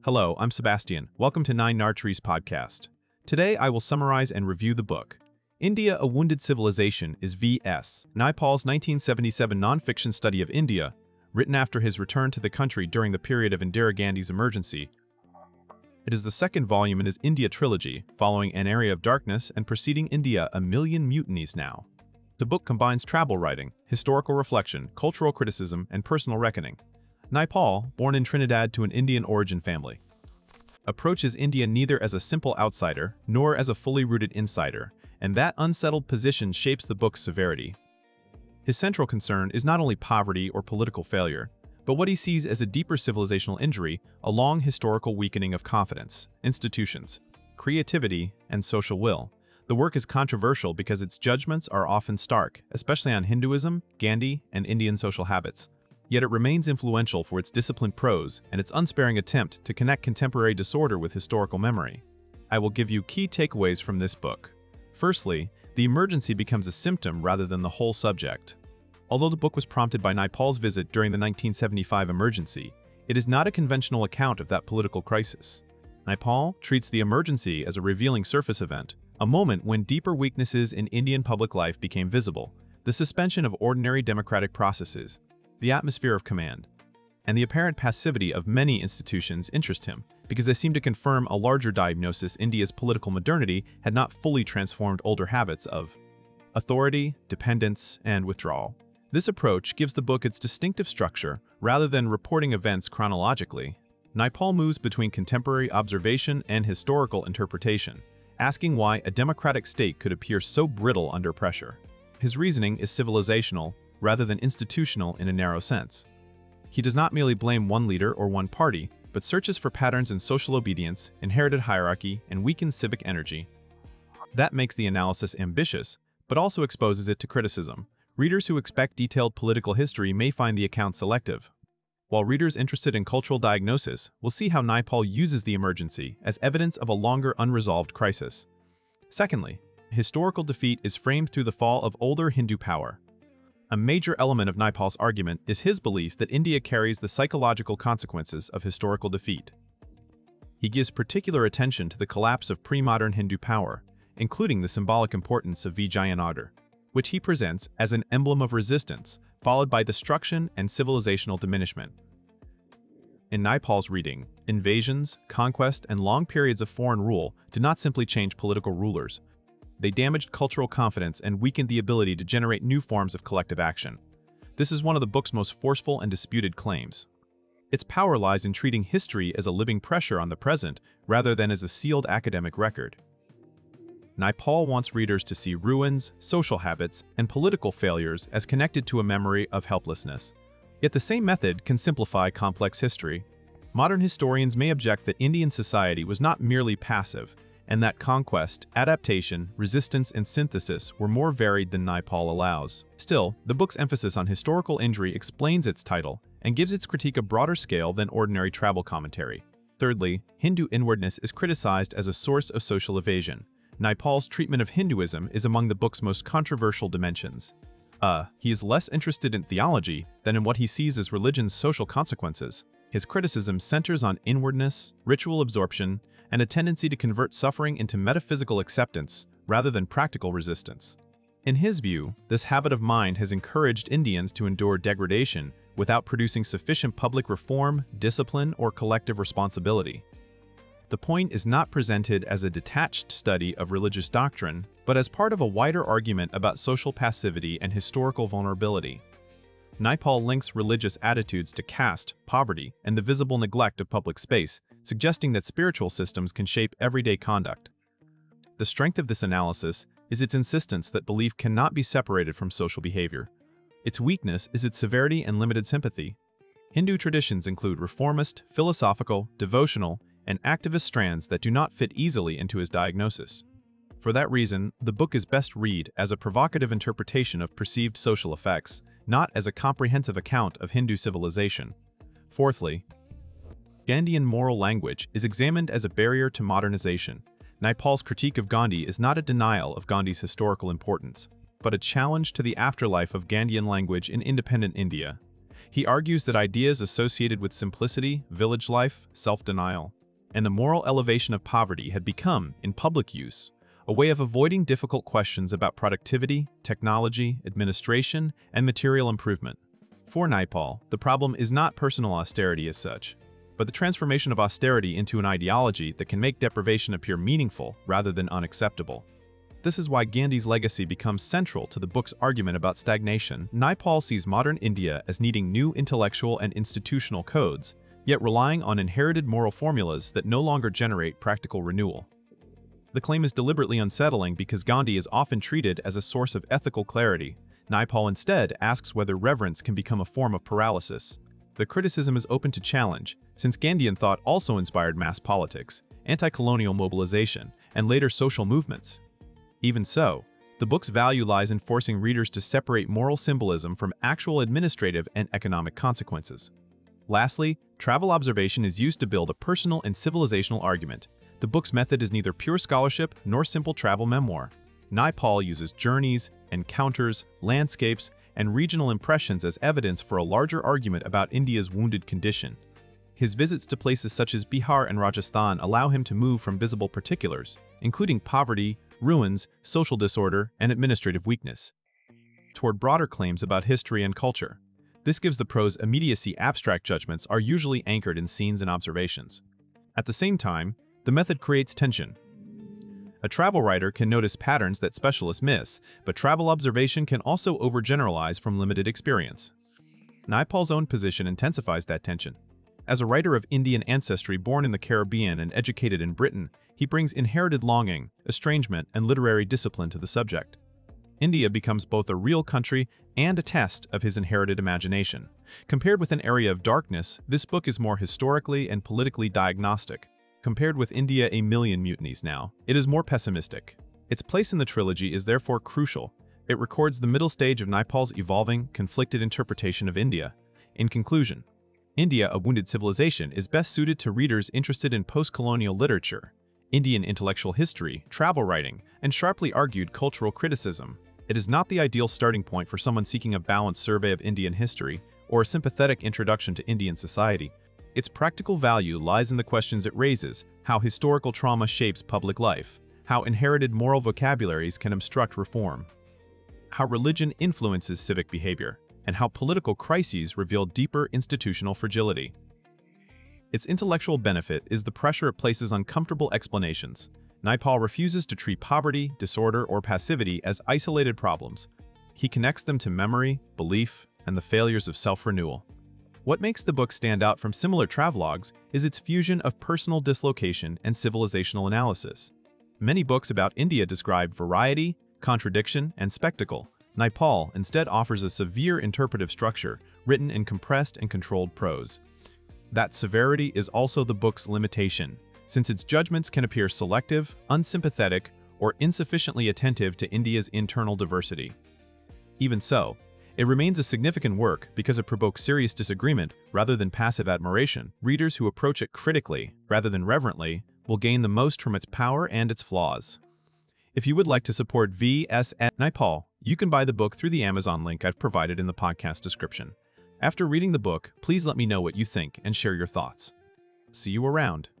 Hello, I'm Sebastian. Welcome to Nine Nartrees podcast. Today I will summarize and review the book. India, A Wounded Civilization is V.S. Naipaul's 1977 non-fiction study of India, written after his return to the country during the period of Indira Gandhi's emergency. It is the second volume in his India trilogy, following An Area of Darkness and preceding India, A Million Mutinies Now. The book combines travel writing, historical reflection, cultural criticism, and personal reckoning. Naipaul, born in Trinidad to an Indian origin family, approaches India neither as a simple outsider nor as a fully rooted insider, and that unsettled position shapes the book's severity. His central concern is not only poverty or political failure, but what he sees as a deeper civilizational injury, a long historical weakening of confidence, institutions, creativity, and social will. The work is controversial because its judgments are often stark, especially on Hinduism, Gandhi, and Indian social habits. Yet it remains influential for its disciplined prose and its unsparing attempt to connect contemporary disorder with historical memory. I will give you key takeaways from this book. Firstly, the emergency becomes a symptom rather than the whole subject. Although the book was prompted by Naipaul's visit during the 1975 emergency, it is not a conventional account of that political crisis. Naipaul treats the emergency as a revealing surface event, a moment when deeper weaknesses in Indian public life became visible, the suspension of ordinary democratic processes, the atmosphere of command, and the apparent passivity of many institutions interest him because they seem to confirm a larger diagnosis: India's political modernity had not fully transformed older habits of authority, dependence, and withdrawal. This approach gives the book its distinctive structure. Rather than reporting events chronologically, Naipaul moves between contemporary observation and historical interpretation, asking why a democratic state could appear so brittle under pressure. His reasoning is civilizational rather than institutional in a narrow sense. He does not merely blame one leader or one party, but searches for patterns in social obedience, inherited hierarchy, and weakened civic energy. That makes the analysis ambitious, but also exposes it to criticism. Readers who expect detailed political history may find the account selective, while readers interested in cultural diagnosis will see how Naipaul uses the emergency as evidence of a longer unresolved crisis. Secondly, historical defeat is framed through the fall of older Hindu power. A major element of Naipaul's argument is his belief that India carries the psychological consequences of historical defeat. He gives particular attention to the collapse of pre-modern Hindu power, including the symbolic importance of Vijayanagara, which he presents as an emblem of resistance, followed by destruction and civilizational diminishment. In Naipaul's reading, invasions, conquest, and long periods of foreign rule did not simply change political rulers. They damaged cultural confidence and weakened the ability to generate new forms of collective action. This is one of the book's most forceful and disputed claims. Its power lies in treating history as a living pressure on the present rather than as a sealed academic record. Naipaul wants readers to see ruins, social habits, and political failures as connected to a memory of helplessness. Yet the same method can simplify complex history. Modern historians may object that Indian society was not merely passive, and that conquest, adaptation, resistance, and synthesis were more varied than Naipaul allows. Still, the book's emphasis on historical injury explains its title and gives its critique a broader scale than ordinary travel commentary. Thirdly, Hindu inwardness is criticized as a source of social evasion. Naipaul's treatment of Hinduism is among the book's most controversial dimensions. He is less interested in theology than in what he sees as religion's social consequences. His criticism centers on inwardness, ritual absorption, and a tendency to convert suffering into metaphysical acceptance rather than practical resistance. In his view, this habit of mind has encouraged Indians to endure degradation without producing sufficient public reform, discipline, or collective responsibility. The point is not presented as a detached study of religious doctrine, but as part of a wider argument about social passivity and historical vulnerability. Naipaul links religious attitudes to caste, poverty, and the visible neglect of public space, suggesting that spiritual systems can shape everyday conduct. The strength of this analysis is its insistence that belief cannot be separated from social behavior. Its weakness is its severity and limited sympathy. Hindu traditions include reformist, philosophical, devotional, and activist strands that do not fit easily into his diagnosis. For that reason, the book is best read as a provocative interpretation of perceived social effects, not as a comprehensive account of Hindu civilization. Fourthly, Gandhian moral language is examined as a barrier to modernization. Naipaul's critique of Gandhi is not a denial of Gandhi's historical importance, but a challenge to the afterlife of Gandhian language in independent India. He argues that ideas associated with simplicity, village life, self-denial, and the moral elevation of poverty had become, in public use, a way of avoiding difficult questions about productivity, technology, administration, and material improvement. For Naipaul, the problem is not personal austerity as such, but the transformation of austerity into an ideology that can make deprivation appear meaningful rather than unacceptable. This is why Gandhi's legacy becomes central to the book's argument about stagnation. Naipaul sees modern India as needing new intellectual and institutional codes, yet relying on inherited moral formulas that no longer generate practical renewal. The claim is deliberately unsettling because Gandhi is often treated as a source of ethical clarity. Naipaul instead asks whether reverence can become a form of paralysis. The criticism is open to challenge, since Gandhian thought also inspired mass politics, anti-colonial mobilization, and later social movements. Even so, the book's value lies in forcing readers to separate moral symbolism from actual administrative and economic consequences. Lastly, travel observation is used to build a personal and civilizational argument. The book's method is neither pure scholarship nor simple travel memoir. Naipaul uses journeys, encounters, landscapes, and regional impressions as evidence for a larger argument about India's wounded condition. His visits to places such as Bihar and Rajasthan allow him to move from visible particulars, including poverty, ruins, social disorder, and administrative weakness, toward broader claims about history and culture. This gives the prose immediacy. Abstract judgments are usually anchored in scenes and observations. At the same time, the method creates tension. A travel writer can notice patterns that specialists miss, but travel observation can also overgeneralize from limited experience. Naipaul's own position intensifies that tension. As a writer of Indian ancestry born in the Caribbean and educated in Britain, he brings inherited longing, estrangement, and literary discipline to the subject. India becomes both a real country and a test of his inherited imagination. Compared with An Area of Darkness, this book is more historically and politically diagnostic. Compared with India: A Million Mutinies Now, it is more pessimistic. Its place in the trilogy is therefore crucial. It records the middle stage of Naipaul's evolving, conflicted interpretation of India. In conclusion, India: A Wounded Civilization is best suited to readers interested in post-colonial literature, Indian intellectual history, travel writing, and sharply argued cultural criticism. It is not the ideal starting point for someone seeking a balanced survey of Indian history or a sympathetic introduction to Indian society. Its practical value lies in the questions it raises: how historical trauma shapes public life, how inherited moral vocabularies can obstruct reform, how religion influences civic behavior, and how political crises reveal deeper institutional fragility. Its intellectual benefit is the pressure it places on comfortable explanations. Naipaul refuses to treat poverty, disorder, or passivity as isolated problems. He connects them to memory, belief, and the failures of self-renewal. What makes the book stand out from similar travelogues is its fusion of personal dislocation and civilizational analysis. Many books about India describe variety, contradiction, and spectacle. Naipaul instead offers a severe interpretive structure, written in compressed and controlled prose. That severity is also the book's limitation, since its judgments can appear selective, unsympathetic, or insufficiently attentive to India's internal diversity. Even so, it remains a significant work because it provokes serious disagreement rather than passive admiration. Readers who approach it critically, rather than reverently, will gain the most from its power and its flaws. If you would like to support V.S. Naipaul, you can buy the book through the Amazon link I've provided in the podcast description. After reading the book, please let me know what you think and share your thoughts. See you around.